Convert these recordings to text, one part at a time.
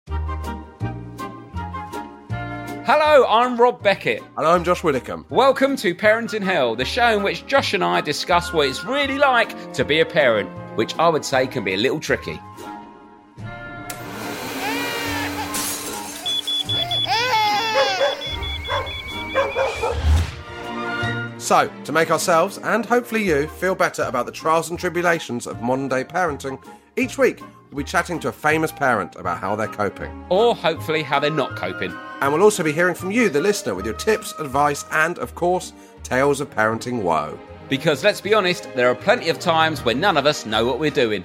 Hello, I'm Rob Beckett. And I'm Josh Widdicombe. Welcome to Parent in Hell, the show in which Josh and I discuss what it's really like to be a parent, which I would say can be a little tricky. So, to make ourselves, and hopefully you, feel better about the trials and tribulations of modern-day parenting, each week we'll be chatting to a famous parent about how they're coping. Or hopefully how they're not coping. And we'll also be hearing from you, the listener, with your tips, advice, and, of course, tales of parenting woe. Because, let's be honest, there are plenty of times when none of us know what we're doing.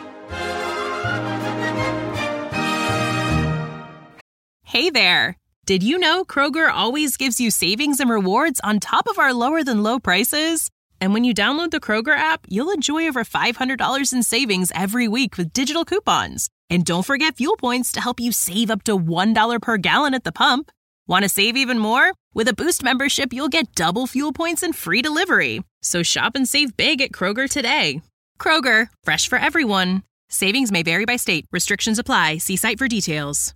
Hey there! Did you know Kroger always gives you savings and rewards on top of our lower-than-low prices? And when you download the Kroger app, you'll enjoy over $500 in savings every week with digital coupons. And don't forget fuel points to help you save up to $1 per gallon at the pump. Want to save even more? With a Boost membership, you'll get double fuel points and free delivery. So shop and save big at Kroger today. Kroger, fresh for everyone. Savings may vary by state. Restrictions apply. See site for details.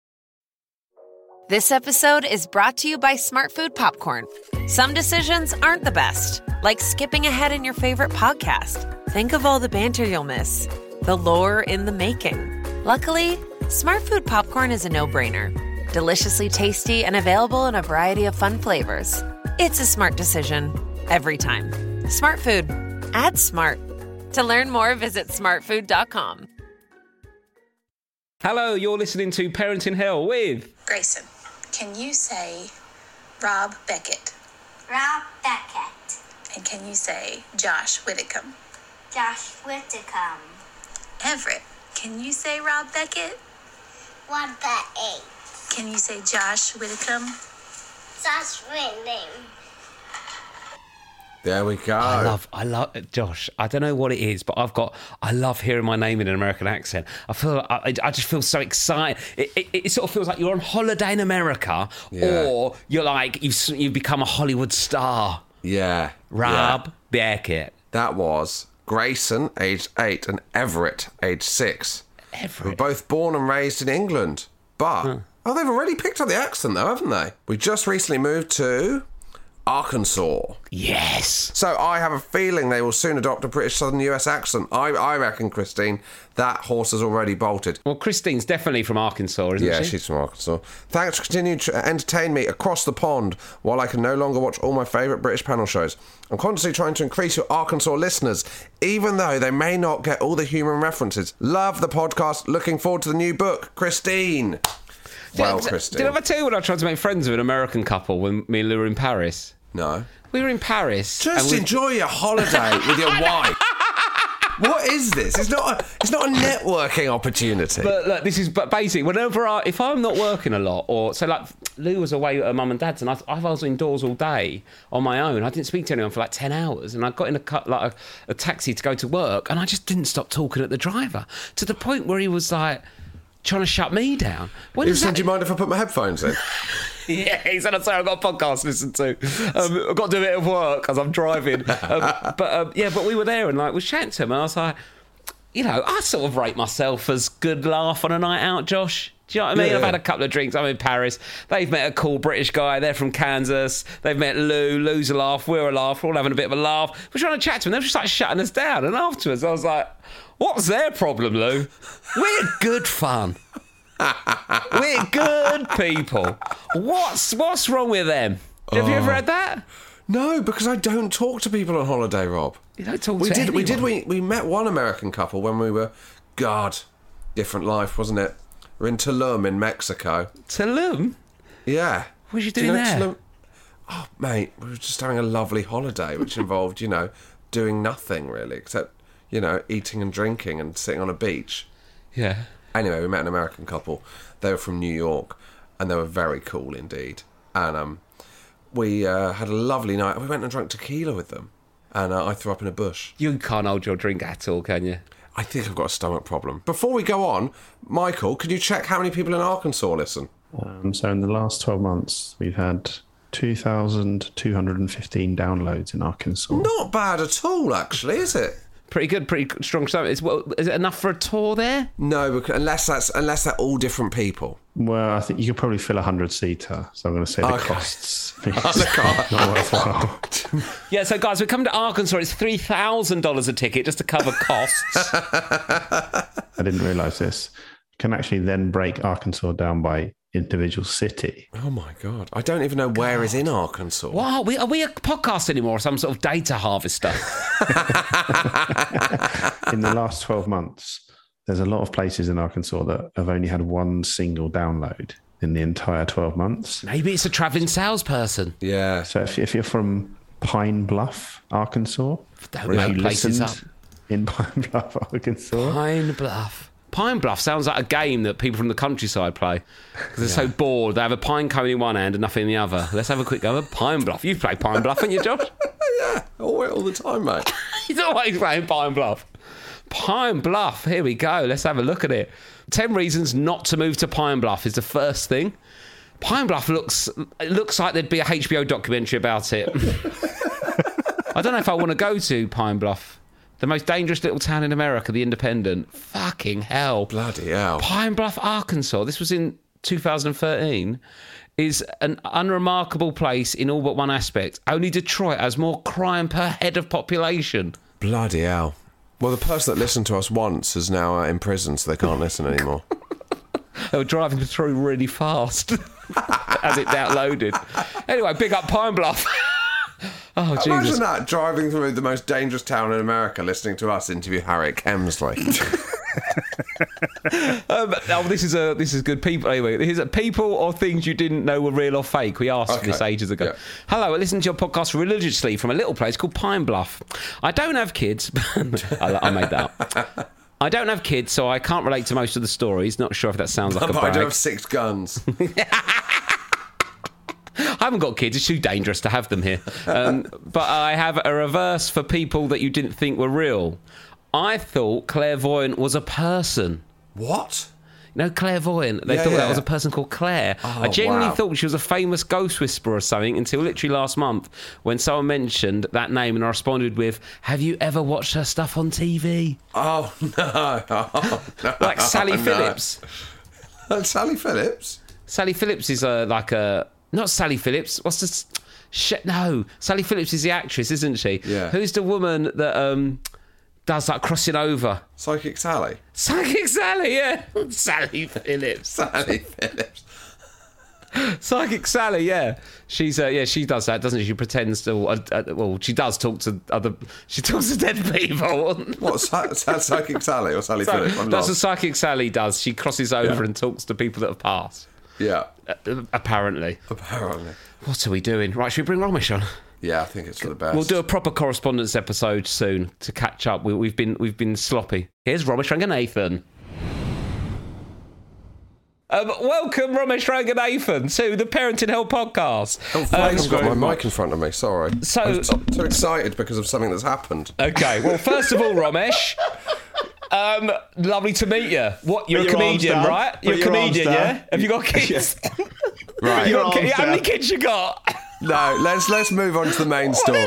This episode is brought to you by Smartfood Popcorn. Some decisions aren't the best, like skipping ahead in your favorite podcast. Think of all the banter you'll miss, the lore in the making. Luckily, Smartfood Popcorn is a no-brainer. Deliciously tasty and available in a variety of fun flavors. It's a smart decision every time. Smartfood. Add smart. To learn more, visit smartfood.com. Hello, you're listening to Parent in Hell with... Grayson, can you say Rob Beckett? Rob Beckett. And can you say Josh Widdicombe? Josh Widdicombe. Everett, can you say Rob Beckett? What the eight? Can you say Josh Widdicombe? Josh Widdicombe. There we go. I love, Josh, I don't know what it is, but I love hearing my name in an American accent. I just feel so excited. It sort of feels like you're on holiday in America, or you're like, you've become a Hollywood star. Yeah. Rob Beckett. That was Grayson, aged 8, and Everett, aged 6. Everett? Who were both born and raised in England. But, they've already picked up the accent though, haven't they? We just recently moved to... Arkansas. Yes. So I have a feeling they will soon adopt a British Southern US accent. I reckon, Christine, that horse has already bolted. Well, Christine's definitely from Arkansas, isn't she? Yeah, she's from Arkansas. Thanks for continuing to entertain me across the pond while I can no longer watch all my favourite British panel shows. I'm constantly trying to increase your Arkansas listeners, even though they may not get all the human references. Love the podcast. Looking forward to the new book. Christine. Well, Christine. Did I ever tell you when I tried to make friends with an American couple when me and Lou were in Paris? No. We were in Paris. Just enjoy your holiday with your wife. What is this? It's not a networking opportunity. But look, but basically, if I'm not working a lot, or so like Lou was away at her mum and dad's, and I was indoors all day on my own. I didn't speak to anyone for like 10 hours, and I got in a taxi to go to work, and I just didn't stop talking at the driver to the point where he was like trying to shut me down. He said, "Do you mind if I put my headphones in?" Yeah, he said, "I'm sorry, I've got a podcast to listen to. I've got to do a bit of work as I'm driving." But we were there and was chatting to him, and I was like, I sort of rate myself as good laugh on a night out, Josh. Do you know what I mean? Yeah. I've had a couple of drinks. I'm in Paris. They've met a cool British guy. They're from Kansas. They've met Lou. Lou's a laugh. We're a laugh. We're all having a bit of a laugh. We're trying to chat to them. They're just shutting us down. And afterwards, I was like, "What's their problem, Lou? We're good fun. We're good people. What's wrong with them?" Have you ever had that? No, because I don't talk to people on holiday, Rob. You don't talk to anyone. We met one American couple when we were, different life, wasn't it? We're in Tulum in Mexico. Tulum? Yeah. What are you doing there? Tulum? Oh, mate, we were just having a lovely holiday, which involved, doing nothing really, except, eating and drinking and sitting on a beach. Yeah. Anyway, we met an American couple. They were from New York, and they were very cool indeed. And we had a lovely night. We went and drank tequila with them, and I threw up in a bush. You can't hold your drink at all, can you? I think I've got a stomach problem. Before we go on, Michael, could you check how many people in Arkansas listen? So in the last 12 months, we've had 2,215 downloads in Arkansas. Not bad at all, actually, is it? Pretty good, pretty strong stomach. Is it enough for a tour there? No, because unless they're all different people. Well, I think you could probably fill a 100-seater, so I'm going to say the costs. The car. Not worthwhile. Yeah, so guys, we come to Arkansas. It's $3,000 a ticket just to cover costs. I didn't realise this. You can actually then break Arkansas down by individual city. Oh my God. I don't even know where is in Arkansas. Wow, are we a podcast anymore or some sort of data harvester? In the last 12 months, there's a lot of places in Arkansas that have only had one single download in the entire 12 months. Maybe it's a travelling salesperson. Yeah. So if you're from Pine Bluff, Arkansas, Don't or if make you places listened in Pine Bluff, Arkansas, Pine Bluff. Pine Bluff sounds like a game that people from the countryside play because they're so bored. They have a pine cone in one hand and nothing in the other. Let's have a quick go at Pine Bluff. You've played Pine Bluff, haven't you, Josh? Yeah, all the time, mate. He's always playing Pine Bluff. Pine Bluff, here we go. Let's have a look at it. 10 reasons not to move to Pine Bluff is the first thing. Pine Bluff looks like there'd be a HBO documentary about it. I don't know if I want to go to Pine Bluff. The most dangerous little town in America, The Independent. Fucking hell. Bloody hell. Pine Bluff, Arkansas. This was in 2013. Is an unremarkable place in all but one aspect. Only Detroit has more crime per head of population. Bloody hell. Well, the person that listened to us once is now in prison, so they can't listen anymore. They were driving through really fast as it downloaded. Anyway, big up Pine Bluff. Oh, Jesus. Imagine that, driving through the most dangerous town in America, listening to us interview Harriet Kemsley. This is good. People, anyway, here's people or things you didn't know were real or fake. We asked for this ages ago. Yeah. Hello, I listen to your podcast religiously from a little place called Pine Bluff. I don't have kids. I made that up. I don't have kids, so I can't relate to most of the stories. Not sure if that sounds like a But brag. I do have 6 guns. I haven't got kids. It's too dangerous to have them here. But I have a reverse for people that you didn't think were real. I thought clairvoyant was a person. What? You know, clairvoyant. They thought that was a person called Claire. Oh, I genuinely wow. thought she was a famous ghost whisperer or something until literally last month when someone mentioned that name and I responded with, have you ever watched her stuff on TV? Oh, no. Oh, no. Like Sally Phillips. Sally Phillips? Sally Phillips is not Sally Phillips. What's this? No, Sally Phillips is the actress, isn't she? Yeah. Who's the woman that does like crossing over? Psychic Sally? Psychic Sally, yeah. Sally Phillips. Sally Phillips. Psychic Sally, yeah. She's she does that, doesn't she? She pretends to. She does talk to other. She talks to dead people. What, Psychic Sally or Sally Phillips? I'm That's lost. what Psychic Sally does. She crosses over and talks to people that have passed. Yeah. Apparently. What are we doing? Right, should we bring Romesh on? Yeah, I think it's for the best. We'll do a proper correspondence episode soon to catch up. We've been sloppy. Here's Romesh Ranganathan. Welcome, Romesh Ranganathan, to the Parenting Hell podcast. Oh, thanks. I've got my mic in front of me. Sorry. So- I'm so excited because of something that's happened. Okay, well, first of all, Romesh, lovely to meet you. What? You're a comedian, right? You're a comedian, yeah? Have you got kids? Right. How many kids you got? No, let's move on to the main story.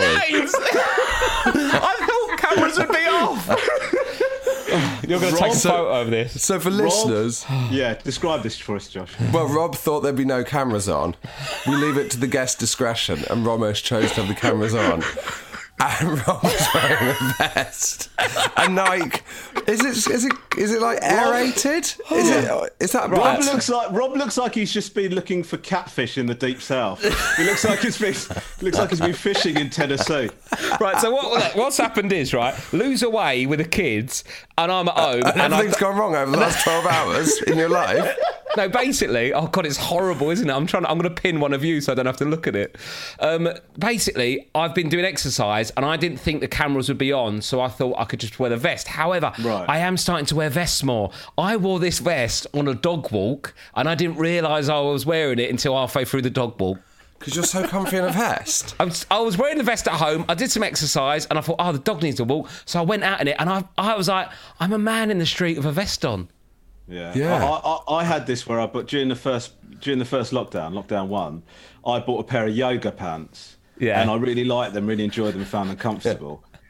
I thought cameras would be off. You're going to take a photo of this. So for listeners, Yeah, describe this for us, Josh. well, Rob thought there'd be no cameras on. We leave it to the guest discretion, and Romesh chose to have the cameras on. And Rob was wearing a vest. And Nike, is it like aerated? Is that right? Rob looks like he's just been looking for catfish in the deep south. He looks like he's been fishing in Tennessee. Right, so what's happened is, right, Lou's away with the kids, and I'm at home. And everything's gone wrong over the last 12 hours in your life. No, basically, oh God, it's horrible, isn't it? I'm going to pin one of you so I don't have to look at it. Basically, I've been doing exercise and I didn't think the cameras would be on, so I thought I could just wear the vest. However, I am starting to wear vests more. I wore this vest on a dog walk and I didn't realise I was wearing it until halfway through the dog walk. Because you're so comfy in a vest. I was wearing the vest at home. I did some exercise and I thought, the dog needs to walk. So I went out in it and I was like, I'm a man in the street with a vest on. Yeah. I had this but during the first lockdown 1, I bought a pair of yoga pants. Yeah. And I really liked them, really enjoyed them, found them comfortable.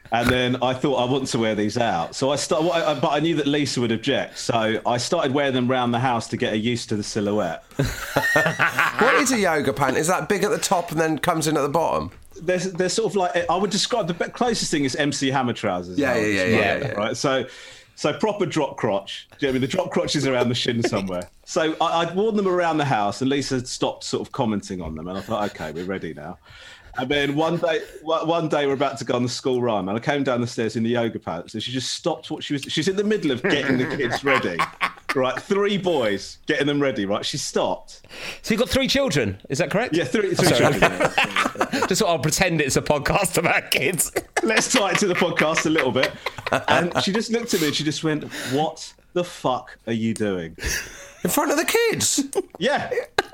And then I thought I want to wear these out. So I started, but I knew that Lisa would object. So I started wearing them around the house to get her used to the silhouette. What is a yoga pant? Is that big at the top and then comes in at the bottom? They're sort of like, I would describe the closest thing is MC Hammer trousers. Yeah. Right. So proper drop crotch. Do you know what I mean? The drop crotch is around the shin somewhere. So I'd worn them around the house, and Lisa stopped sort of commenting on them, and I thought, okay, we're ready now. And then one day we're about to go on the school run, and I came down the stairs in the yoga pants, and she just stopped what she's in the middle of getting the kids ready. Right, 3 boys getting them ready. Right, she stopped. So you've got 3 children, is that correct? Yeah, three children. Just I'll pretend it's a podcast about kids. Let's tie it to the podcast a little bit. And she just looked at me and she just went, "What the fuck are you doing?" In front of the kids? Yeah.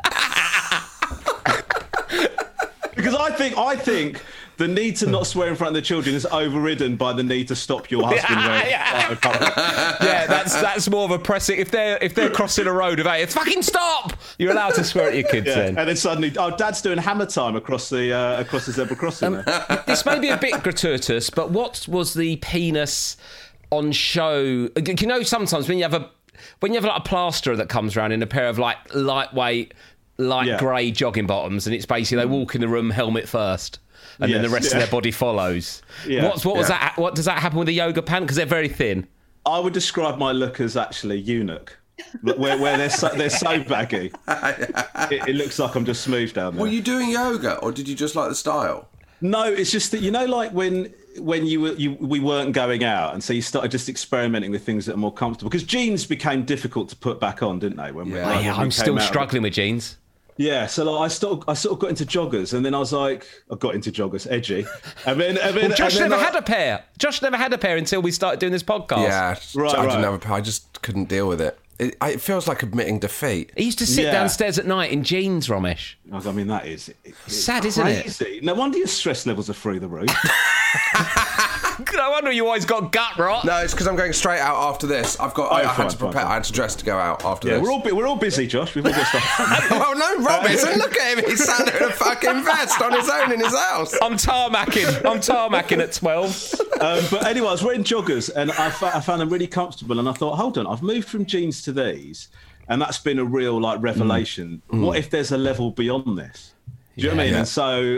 Because I think the need to not swear in front of the children is overridden by the need to stop your husband wearing Yeah, that's more of a pressing. If they're crossing a road of it's fucking stop. You're allowed to swear at your kids then. And then suddenly, Dad's doing hammer time across the zebra crossing. This may be a bit gratuitous, but what was the penis on show? You know, sometimes when you have like a plasterer that comes around in a pair of like lightweight, grey jogging bottoms, and it's basically they walk in the room helmet first. And then the rest of their body follows. Yeah. What was that? What does that happen with the yoga pant? Because they're very thin. I would describe my look as actually eunuch, where they're so baggy. It looks like I'm just smooth down there. Were you doing yoga, or did you just like the style? No, it's just that, you know, like when we weren't going out, and so you started just experimenting with things that are more comfortable. Because jeans became difficult to put back on, didn't they? I'm still struggling with jeans. Yeah, so like, I sort of got into joggers, and then I was like, I got into joggers, edgy, and then Josh never had a pair. Josh never had a pair until we started doing this podcast. Yeah, I didn't have a pair. I just couldn't deal with it. It feels like admitting defeat. He used to sit downstairs at night in jeans, Romesh. I mean, that is sad, crazy. Isn't it? No wonder your stress levels are through the roof. No wonder you always got gut rot. No, it's because I'm going straight out after this. I had to prepare. I had to dress to go out after this. We're all busy, Josh. We've all got stuff. Well, no, Robinson, look at him. He's sat there in a fucking vest on his own in his house. I'm tarmacking at 12. But anyway, I was wearing joggers, and I found them really comfortable. And I thought, hold on, I've moved from jeans to these, and that's been a real revelation. What if there's a level beyond this? Do you know what I mean? Yeah. And so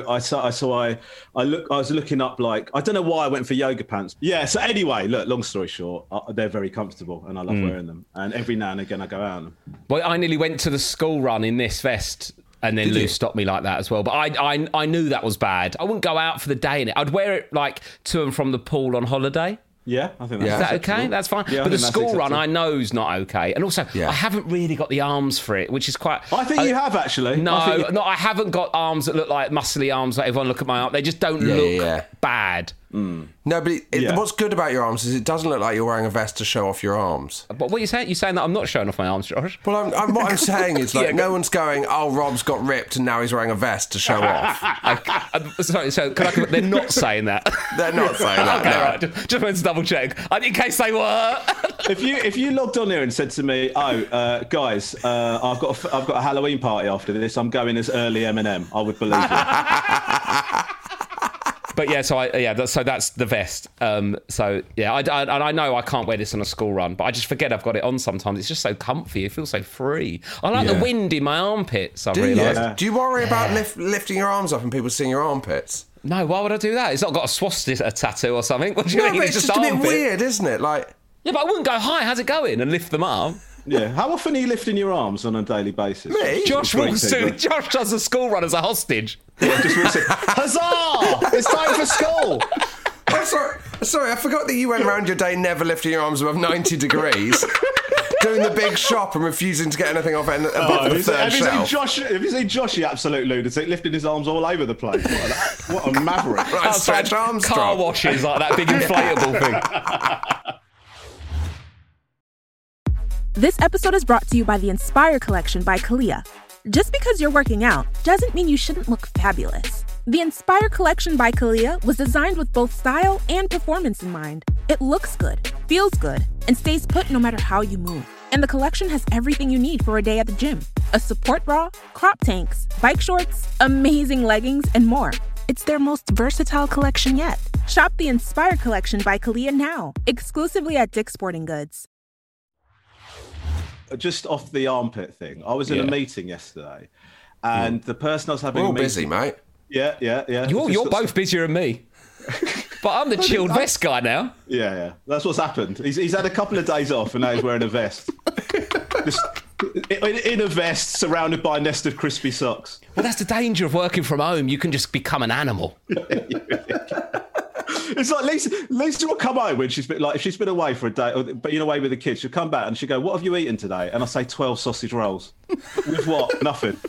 I was looking up, like, I don't know why I went for yoga pants. Yeah. So anyway, look, long story short, they're very comfortable, and I love wearing them. And every now and again, I go out in them. Well, I nearly went to the school run in this vest, and then Lou stopped me like that as well. But I knew that was bad. I wouldn't go out for the day in it. I'd wear it like to and from the pool on holiday. Yeah, I think that's Is that okay? That's fine. Yeah, but the school run, I know, is not okay. And also, I haven't really got the arms for it, which is quite... I think you have, actually. No, I haven't got arms that look like muscly arms like everyone look at my arm. They just don't look bad. No, but what's good about your arms is it doesn't look like you're wearing a vest to show off your arms. But what are you saying? You're saying that I'm not showing off my arms, Josh? Well, what I'm saying is, like, no one's going, oh, Rob's got ripped and now he's wearing a vest to show off. Sorry, so they're not saying that. They're not saying that, okay, no. Right. Just wanted to double check. In case they were. If you logged on here and said to me, guys, I've got a Halloween party after this, I'm going as early Eminem, I would believe it. But yeah, so that's the vest. I know I can't wear this on a school run, but I just forget I've got it on sometimes. It's just so comfy. It feels so free. I like the wind in my armpits, I've realised. Do you worry about lifting your arms up and people seeing your armpits? No, why would I do that? It's not got a swastika tattoo or something. What do you mean? But it's just a bit weird, isn't it? Like, yeah, but I wouldn't go, hi, how's it going? And lift them up. Yeah. How often are you lifting your arms on a daily basis? Me? Josh does a school run as a hostage. Yeah, just walks in, huzzah! It's time for school! I'm sorry, I forgot that you went around your day never lifting your arms above 90 degrees, doing the big shop and refusing to get anything off above the third shelf. Have you seen Josh, you absolute lunatic, lifting his arms all over the place? What a maverick. Right, stretch Armstrong. Car washes, like that big inflatable thing. This episode is brought to you by the Inspire Collection by Kalia. Just because you're working out doesn't mean you shouldn't look fabulous. The Inspire Collection by Kalia was designed with both style and performance in mind. It looks good, feels good, and stays put no matter how you move. And the collection has everything you need for a day at the gym. A support bra, crop tanks, bike shorts, amazing leggings, and more. It's their most versatile collection yet. Shop the Inspire Collection by Kalia now, exclusively at Dick's Sporting Goods. Just off the armpit thing, I was in a meeting yesterday, and the person I was having We're all a meeting... busy, mate. Yeah. You're both busier than me. But I'm the chilled vest guy now. Yeah. That's what's happened. He's had a couple of days off, and now he's wearing a vest. Just in a vest, surrounded by a nest of crispy socks. Well, that's the danger of working from home. You can just become an animal. It's like Lisa will come home when she's been if she's been away for a day, or been away with the kids. She'll come back and she'll go, "What have you eaten today?" And I say 12 sausage rolls. With what? Nothing.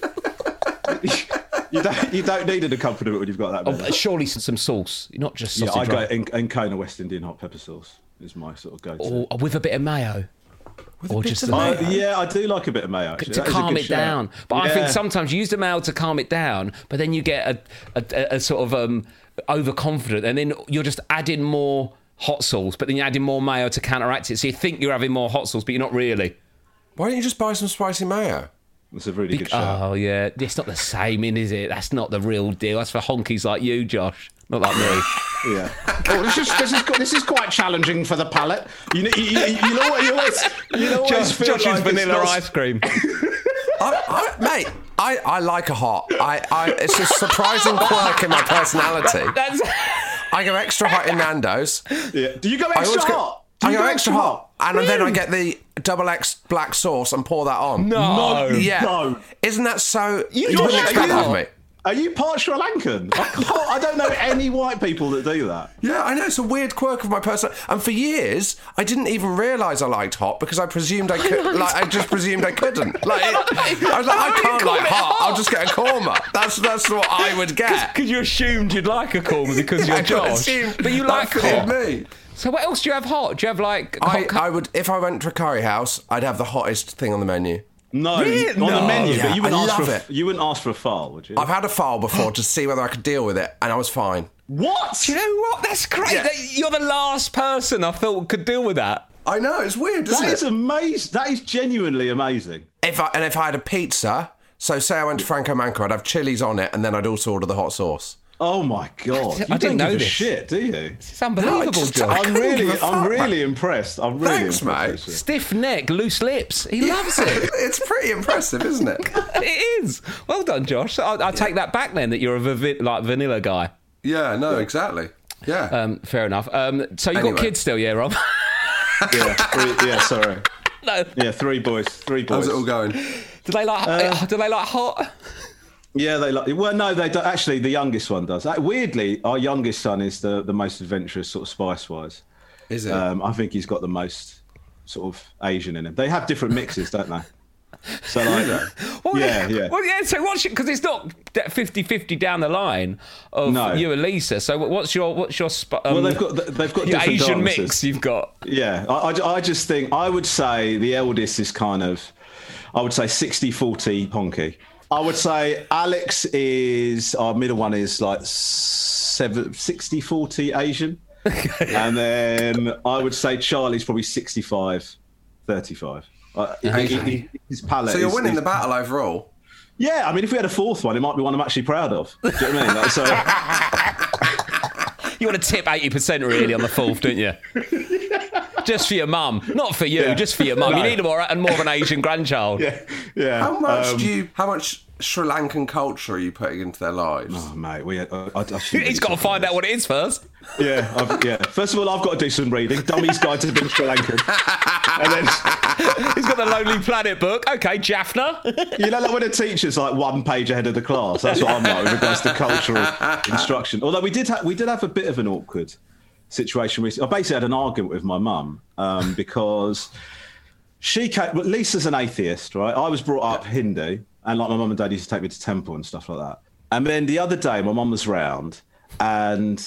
You don't need an accompaniment when you've got that many. Surely some sauce, not just sausage. Yeah, I go in Kona West Indian hot pepper sauce is my sort of go-to. Or with a bit of mayo. Or just I do like a bit of mayo actually. To calm it down. But I think sometimes you use the mayo to calm it down, but then you get a sort of overconfident, and then you're just adding more hot sauce, but then you're adding more mayo to counteract it. So you think you're having more hot sauce, but you're not really. Why don't you just buy some spicy mayo? That's a really good shout. Oh yeah, it's not the same, is it? That's not the real deal. That's for honkies like you, Josh, not like me. Yeah. Oh, this is quite challenging for the palate. You know what you always feel Josh's like vanilla ice cream. Mate, I like a hot. It's a surprising quirk in my personality. I go extra hot in Nando's. Yeah. Do you go extra hot? I go extra hot, and then I get the double X black sauce and pour that on. No. Yeah. No. Isn't that so? You wouldn't expect that of me. Are you part Sri Lankan? I don't know any white people that do that. Yeah, I know. It's a weird quirk of my person. And for years, I didn't even realise I liked hot because I presumed I could. I just presumed I couldn't. I was like, I can't like hot. I'll just get a korma. That's what I would get. Because you assumed you'd like a korma because you're Josh. But you like hot. Me. So what else do you have hot? Do you have like... I would, if I went to a curry house, I'd have the hottest thing on the menu. No, really? On the menu, yeah, but you wouldn't ask for you wouldn't ask for a file, would you? I've had a file before to see whether I could deal with it, and I was fine. What? Do you know what? That's great. Yeah. You're the last person I thought could deal with that. I know, it's weird, isn't it? That is amazing. That is genuinely amazing. If I had a pizza, so say I went to Franco Manca, I'd have chilies on it, and then I'd also order the hot sauce. Oh my God! I didn't know this. Shit, do you? It's unbelievable, Josh. I'm really impressed. I'm really impressed, mate. Stiff neck, loose lips. He loves it. It's pretty impressive, isn't it? It is. Well done, Josh. I take that back then. That you're a vanilla guy. Yeah. No. Exactly. Yeah. Fair enough. So you got kids still, yeah, Rob? Yeah. Sorry. No. Yeah. Three boys. How's it all going? Do they like hot? Yeah, they like. Well, no, they don't. Actually, the youngest one does. Weirdly, our youngest son is the most adventurous, sort of spice-wise. Is it? I think he's got the most sort of Asian in him. They have different mixes, don't they? So like, yeah. Well, yeah. So what's because it's not 50-50 down the line of you and Lisa. So what's your well, they've got your different Asian dances. mix. You've got. Yeah, I just think I would say the eldest is kind of, I would say 60-40 Ponky. I would say Alex is, our middle one is like 60-40 Asian. And then I would say Charlie's probably 65-35. His palate. So you're winning the battle overall? Yeah, I mean, if we had a fourth one, it might be one I'm actually proud of. Do you know what I mean? Like, so... You want to tip 80% really on the fourth, don't you? Just for your mum, not for you, just for your mum. No. You need more of an Asian grandchild. Yeah. How much Sri Lankan culture are you putting into their lives? Oh, mate, he's got to find out what it is first. Yeah. First of all, I've got to do some reading. Dummy's Guide to Being Sri Lankan. And then he's got the Lonely Planet book. Okay, Jaffna. You know, like when a teacher's like one page ahead of the class. That's what I'm like with regards to cultural instruction. Although we did have a bit of an awkward situation recently. I basically had an argument with my mum because Lisa's an atheist, right? I was brought up Hindu, and like my mum and dad used to take me to temple and stuff like that. And then the other day, my mum was round, and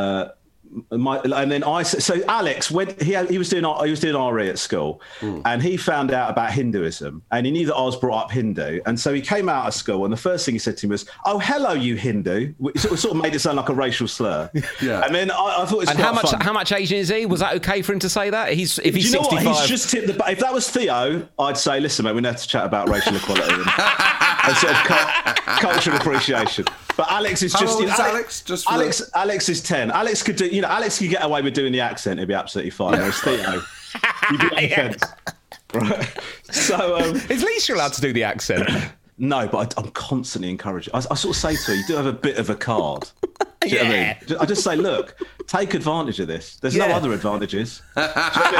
so Alex went. He was doing RE at school, and he found out about Hinduism, and he knew that I was brought up Hindu, and so he came out of school, and the first thing he said to me was, "Oh, hello, you Hindu." It sort of made it sound like a racial slur. Yeah. And then I thought, it's how much Asian is he? Was that okay for him to say that? If he's 65, what? He's just tipped the. If that was Theo, I'd say, listen, mate, we need to chat about racial equality and sort of cultural appreciation. But Alex is just. How old is Alex? Alex is 10. Alex could do. you know, Alex can get away with doing the accent; it'd be absolutely fine. Whereas Theo, you'd be on the fence, right? So, is Lisa allowed to do the accent? No, but I'm constantly encouraging. I sort of say to her, you do have a bit of a card. Do you know what I mean? I just say, look, take advantage of this. There's no other advantages. Do you know what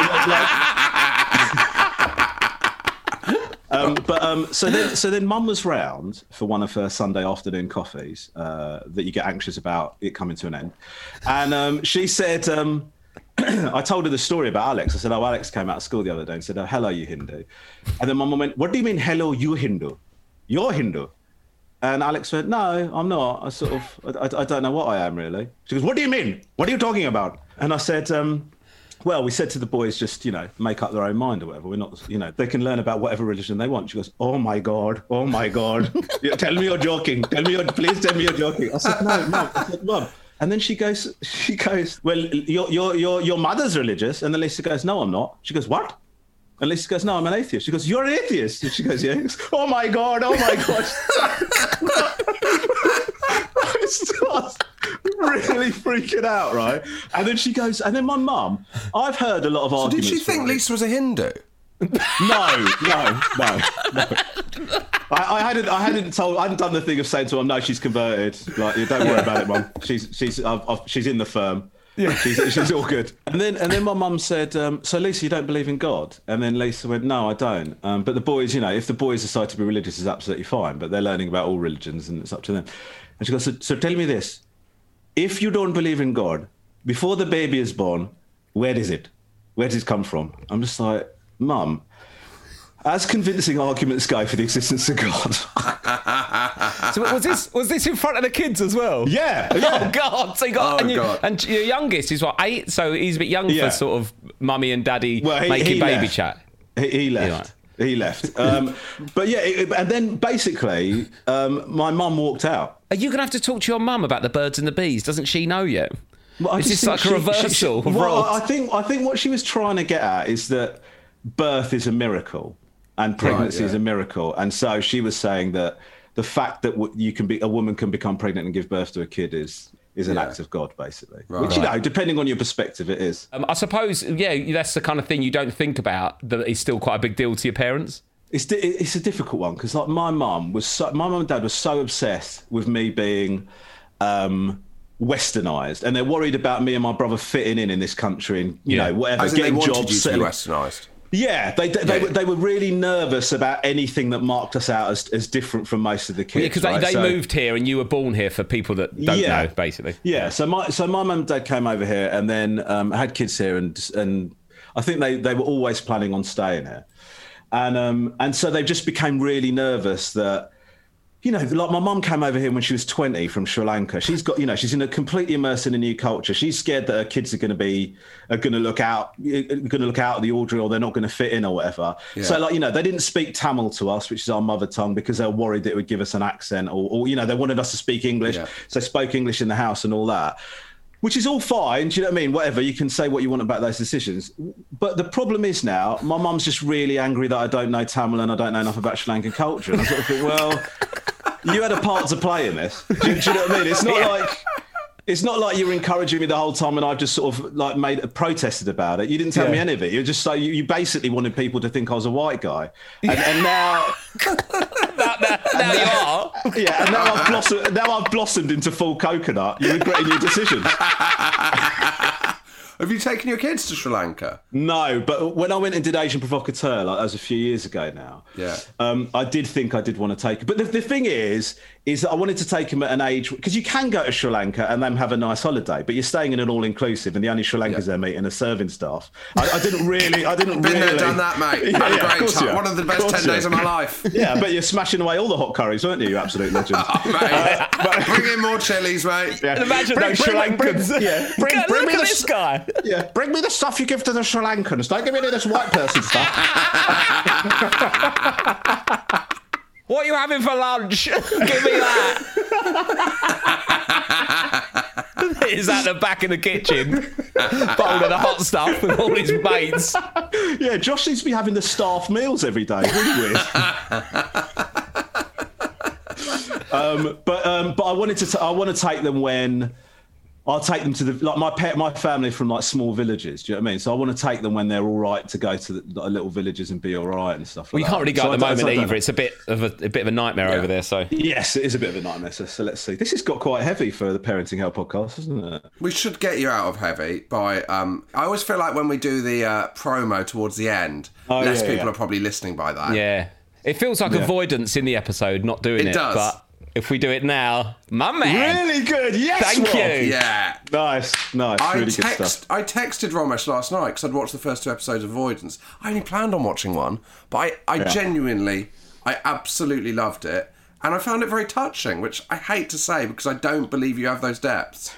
I mean? So then Mum was round for one of her Sunday afternoon coffees that you get anxious about it coming to an end. And she said, I told her the story about Alex. I said, Alex came out of school the other day and said, hello, you Hindu. And then Mum went, what do you mean, hello, you Hindu? You're Hindu. And Alex went, no, I'm not. I don't know what I am, really. She goes, what do you mean? What are you talking about? And I said, well, we said to the boys, just, you know, make up their own mind or whatever. We're not, you know, they can learn about whatever religion they want. She goes, oh my God. Tell me you're joking. Please tell me you're joking. I said, no, Mum. I said, Mum. And then she goes, well, your mother's religious. And then Lisa goes, no, I'm not. She goes, what? And Lisa goes, no, I'm an atheist. She goes, you're an atheist? And she goes, yeah. Goes, oh my God. I start really freaking out, right? And then she goes, and then my mum, I've heard a lot of arguments. Did she think Lisa was a Hindu? No. I hadn't done the thing of saying to her, no, she's converted. Like, don't worry about it, Mum. She's in the firm. Yeah. She's all good. And then my mum said, so Lisa, you don't believe in God? And then Lisa went, no, I don't. But the boys, you know, if the boys decide to be religious, is absolutely fine. But they're learning about all religions and it's up to them. And she goes, so tell me this. If you don't believe in God, before the baby is born, where is it? Where does it come from? I'm just like, Mum, as convincing arguments go for the existence of God. So was this in front of the kids as well? Yeah. Oh God! So you got and your youngest is what, 8? So he's a bit young for sort of mummy and daddy making baby left. chat. He left. He left. But yeah, and then basically, my mum walked out. Are you going to have to talk to your mum about the birds and the bees? Doesn't she know yet? Well, Is this like a reversal of roles? I think what she was trying to get at is that birth is a miracle and pregnancy is a miracle, and so she was saying that the fact that a woman can become pregnant and give birth to a kid is an act of God, basically. Right. Which, you know, depending on your perspective, it is. I suppose, that's the kind of thing you don't think about, that it's still quite a big deal to your parents. It's a difficult one, because like my mum and dad were so obsessed with me being westernised, and they're worried about me and my brother fitting in this country and, you know, whatever, getting jobs. You to be westernised. Yeah, they were really nervous about anything that marked us out as different from most of the kids. Because they moved here and you were born here, for people that don't know, basically. Yeah, so my mum and dad came over here and then had kids here, and I think they were always planning on staying here, and so they just became really nervous that, you know, like my mum came over here when she was 20 from Sri Lanka. She's got, you know, she's completely immersed in a new culture. She's scared that her kids are going to look out of the ordinary, or they're not going to fit in or whatever. Yeah. So, like, you know, they didn't speak Tamil to us, which is our mother tongue, because they were worried that it would give us an accent, or you know, they wanted us to speak English. Yeah. So they spoke English in the house and all that, which is all fine. Do you know what I mean? Whatever, you can say what you want about those decisions. But the problem is now, my mum's just really angry that I don't know Tamil and I don't know enough about Sri Lankan culture. And I sort of think, well, you had a part to play in this. Do you know what I mean? It's not like you're encouraging me the whole time and I've just sort of like protested about it. You didn't tell me any of it. You're just so you basically wanted people to think I was a white guy. And now now you are. Yeah, and now I've blossomed into full coconut. You're regretting your decisions. Have you taken your kids to Sri Lanka? No, but when I went and did Asian Provocateur, like that was a few years ago now. Yeah. I did think I did want to take it. But the thing is that I wanted to take him at an age, because you can go to Sri Lanka and then have a nice holiday, but you're staying in an all-inclusive and the only Sri Lankans they're meeting are serving staff. I didn't really... Been there, done that, mate. Had a great time. One of the best 10 days of my life. Yeah, but you're smashing away all the hot curries, weren't you absolute legend? Bring in more chilies, mate. Yeah. Imagine those Sri Lankans. Bring me this guy. Yeah, bring me the stuff you give to the Sri Lankans. Don't give me any of this white person stuff. What are you having for lunch? Give me that. He's at the back of the kitchen, bowling the hot stuff with all his mates. Yeah, Josh seems to be having the staff meals every day. Really weird. But I want to take them when I'll take them to my family from like small villages. Do you know what I mean? So I want to take them when they're all right to go to the little villages and be all right and stuff. Well, you can't really go at the moment either. It's a bit of a nightmare over there. So yes, it is a bit of a nightmare. So let's see. This has got quite heavy for the Parenting Hell podcast, hasn't it? We should get you out of heavy by. I always feel like when we do the promo towards the end, less people are probably listening by that. Yeah, it feels like avoidance in the episode, not doing it. It does. But if we do it now, my man. Really good. Yes, Thank Rob. you. Yeah. Nice. Really good stuff. I texted Romesh last night because I'd watched the first 2 episodes of Avoidance. I only planned on watching one, but I genuinely, I absolutely loved it. And I found it very touching, which I hate to say because I don't believe you have those depths.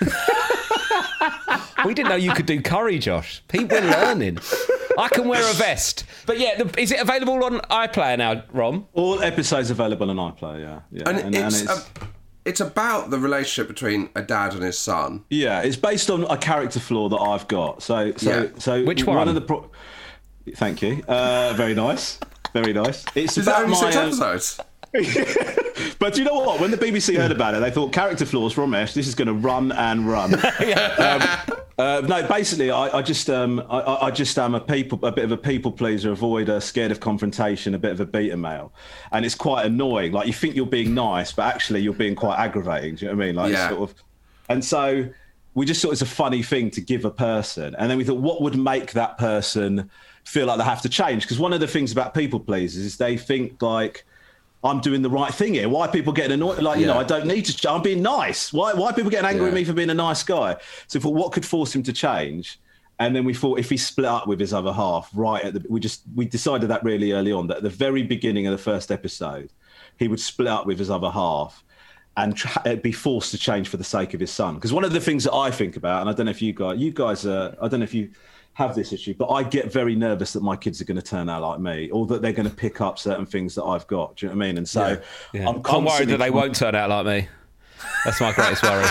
We didn't know you could do curry, Josh. People are learning. I can wear a vest. But yeah, is it available on iPlayer now, Rom? All episodes available on iPlayer, yeah. And it's about the relationship between a dad and his son. Yeah, it's based on a character flaw that I've got. So which one? Thank you. Very nice. Very nice. It's Is about that only 6 episodes? But you know what? When the BBC heard about it, they thought character flaws from Romesh. This is going to run and run. No, basically, I just am a bit of a people pleaser, avoider, scared of confrontation, a bit of a beta male, and it's quite annoying. Like you think you're being nice, but actually you're being quite aggravating. Do you know what I mean? Like sort of, and so we just thought it's a funny thing to give a person, and then we thought, what would make that person feel like they have to change? Because one of the things about people pleasers is they think like, I'm doing the right thing here. Why are people getting annoyed? Like, you know, I don't need to. I'm being nice. Why are people getting angry at me for being a nice guy? So we thought, what could force him to change? And then we thought, if he split up with his other half, we decided that really early on, that at the very beginning of the first episode, he would split up with his other half and be forced to change for the sake of his son. Because one of the things that I think about, and I don't know if you guys I don't know if you have this issue, but I get very nervous that my kids are going to turn out like me, or that they're going to pick up certain things that I've got. Do you know what I mean? And so I'm worried that they won't turn out like me. That's my greatest worry.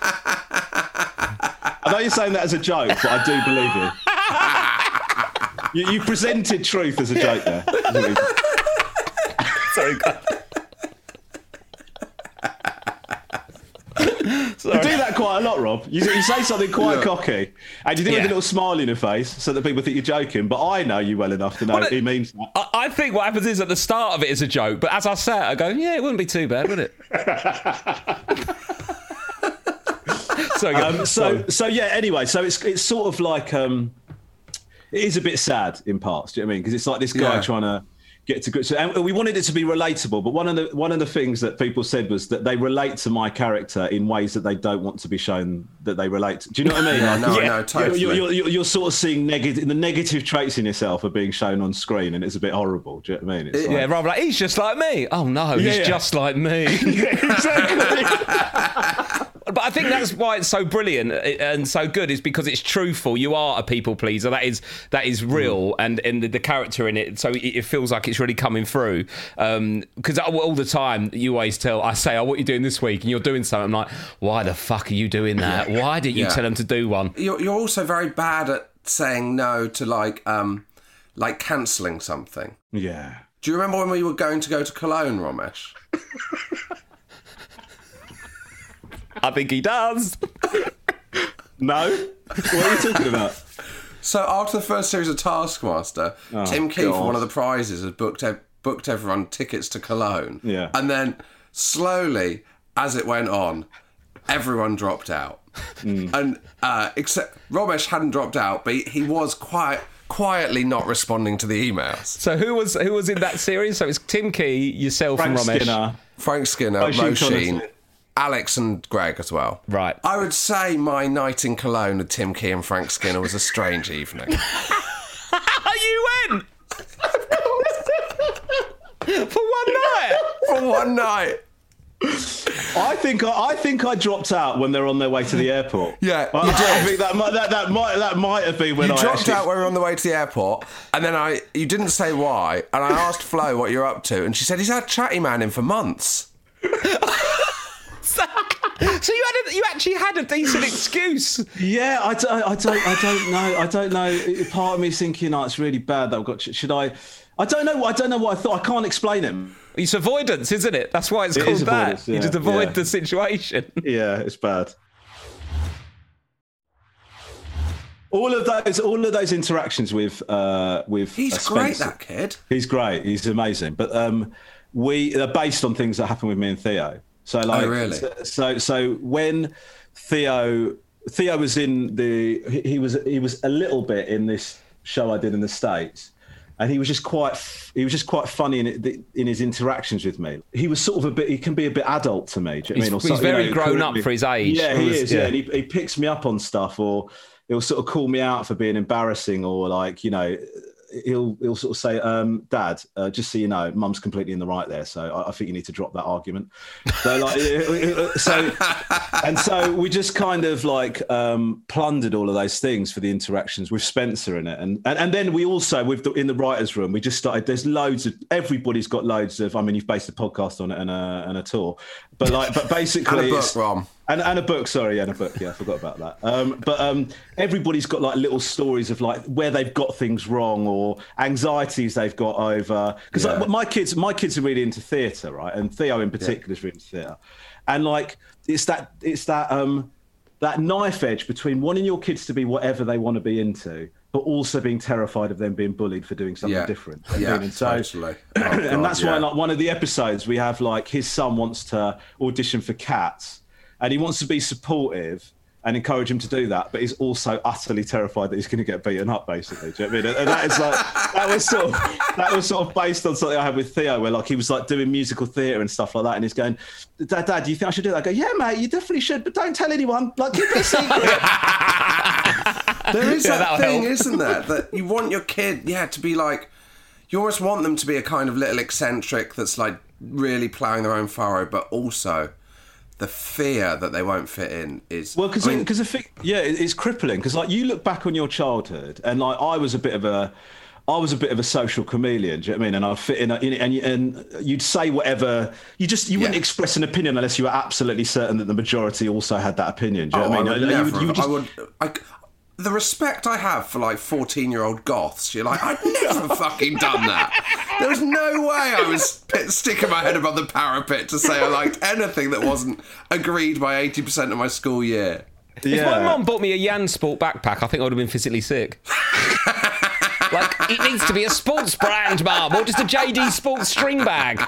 I know you're saying that as a joke, but I do believe you. You presented truth as a joke there. Sorry, God. You do that quite a lot, Rob. You say something quite cocky, and you do have a little smile in your face so that people think you're joking, but I know you well enough to know he means that. I think what happens is at the start of it is a joke, but as I say it, I go, yeah, it wouldn't be too bad, would it? So yeah, anyway, so it's sort of like, it is a bit sad in parts, do you know what I mean? Because it's like this guy trying to get to grips. And we wanted it to be relatable, but one of the things that people said was that they relate to my character in ways that they don't want to be shown that they relate to. Do you know what I mean? No, totally. You're sort of seeing the negative traits in yourself are being shown on screen, and it's a bit horrible. Do you know what I mean? It's rather like, he's just like me. Oh no, he's just like me. Exactly. But I think that's why it's so brilliant and so good, is because it's truthful. You are a people pleaser. That is real, and the character in it, so it feels like it's really coming through. Because all the time you always I say, what are you doing this week? And you're doing something. I'm like, why the fuck are you doing that? Why didn't you tell them to do one? You're also very bad at saying no to like cancelling something. Yeah. Do you remember when we were going to go to Cologne, Romesh? I think he does. No? What are you talking about? So after the first series of Taskmaster, Tim Keefe, for one of the prizes, had booked everyone tickets to Cologne. Yeah. And then slowly, as it went on, everyone dropped out. And except Romesh hadn't dropped out, but he was quietly not responding to the emails. So who was in that series? So it's Tim Key, yourself, and Romesh. Frank Skinner, Roisin, Alex and Greg as well. Right. I would say my night in Cologne with Tim Key and Frank Skinner was a strange evening. You went? For one night? For one night. I think I dropped out when they're on their way to the airport. Yeah, I think that might have been when you dropped out when we were on the way to the airport, and then you didn't say why, and I asked Flo what you're up to, and she said he's had Chatty Man in for months. So you actually had a decent excuse. Yeah, I don't know. Part of me is thinking, it's really bad that I've got. Should I? I don't know what I thought. I can't explain it. It's avoidance, isn't it? That's why it's called that. Yeah, you just avoid the situation. Yeah, it's bad. All of those interactions with He's Spencer, great, that kid. He's great. He's amazing. But they're based on things that happen with me and Theo. So like, oh, really? So when Theo was in he was a little bit in this show I did in the States, and he was just quite funny in his interactions with me. He was sort of he can be a bit adult to me. Do you know what I mean? He's very grown up for his age. Yeah, he is. Yeah, and he picks me up on stuff, or he'll sort of call me out for being embarrassing, or like, you know, he'll sort of say, Dad, just so you know, Mum's completely in the right there, so I think you need to drop that argument. So like, so we just kind of like plundered all of those things for the interactions with Spencer in it, and then we also in the writers' room we just started. There's everybody's got loads of. I mean, you've based a podcast on it and a tour, but basically and a book, Rom. And a book, sorry, and a book. Yeah, I forgot about that. But everybody's got like little stories of like where they've got things wrong or anxieties they've got over. Because like, my kids are really into theatre, right? And Theo in particular is really into theatre. And like it's that knife edge between wanting your kids to be whatever they want to be into, but also being terrified of them being bullied for doing something different. Yeah, totally. And that's why, like, one of the episodes we have, like, his son wants to audition for Cats. And he wants to be supportive and encourage him to do that, but he's also utterly terrified that he's going to get beaten up, basically. Do you know what I mean? And that is like that was sort of based on something I had with Theo, where like he was like doing musical theatre and stuff like that, and he's going, Dad, do you think I should do that? I go, yeah, mate, you definitely should, but don't tell anyone. Like, keep it a secret. There is that thing, isn't there, that you want your kid, to be like, you almost want them to be a kind of little eccentric that's like really ploughing their own furrow, but also the fear that they won't fit in is... Well, because it's crippling. Because like you look back on your childhood, and like I was a bit of a social chameleon. Do you know what I mean? And I'd fit in, and you'd say whatever. You wouldn't express an opinion unless you were absolutely certain that the majority also had that opinion. Do you know what I mean? The respect I have for like 14-year-old goths, you're like, I'd never fucking done that. There was no way I was sticking my head above the parapet to say I liked anything that wasn't agreed by 80% of my school year. If my mum bought me a Jansport backpack, I think I would have been physically sick. Like, it needs to be a sports brand, Mum, or just a JD Sports string bag.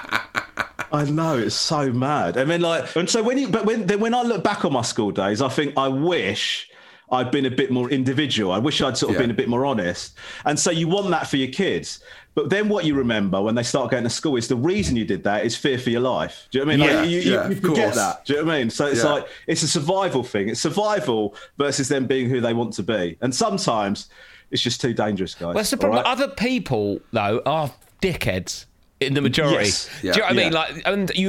I know, it's so mad. I mean, like, and so when I look back on my school days, I think I wish I'd been a bit more individual. I wish I'd sort of been a bit more honest. And so you want that for your kids. But then what you remember when they start going to school is the reason you did that is fear for your life. Do you know what I mean? You forget that. Do you know what I mean? So it's like, it's a survival thing. It's survival versus them being who they want to be. And sometimes it's just too dangerous, guys. Well, that's the problem. Right? Other people, though, are dickheads. In the majority, yes. Do you know what I mean? Like,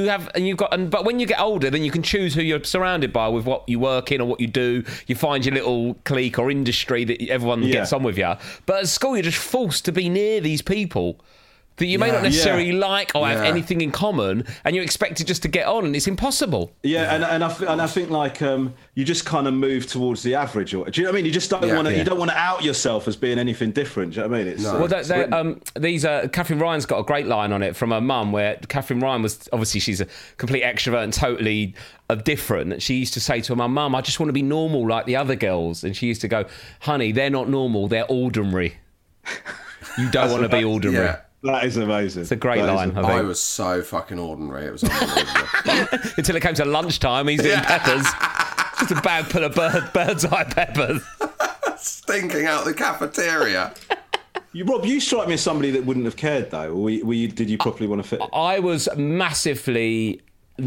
but when you get older, then you can choose who you're surrounded by with what you work in or what you do. You find your little clique or industry that everyone gets on with you. But at school, you're just forced to be near these people that you may not necessarily like or have anything in common, and you're expected just to get on, and it's impossible. Yeah, and I think like you just kind of move towards the average. Or do you know what I mean? You just don't want to. You don't want to out yourself as being anything different. Do you know what I mean? It's Katherine Ryan's got a great line on it from her mum, where Katherine Ryan was obviously she's a complete extrovert and totally different. She used to say to her mum, I just want to be normal like the other girls, and she used to go, honey, they're not normal, they're ordinary. You don't want to be ordinary. Yeah. That is amazing. It's a great line, I think. I was so fucking ordinary. It was unbelievable. Until it came to lunchtime, he's eating peppers. Just a bag full of bird's eye peppers. Stinking out the cafeteria. Rob, you strike me as somebody that wouldn't have cared, though. Or did you properly want to fit in? I was massively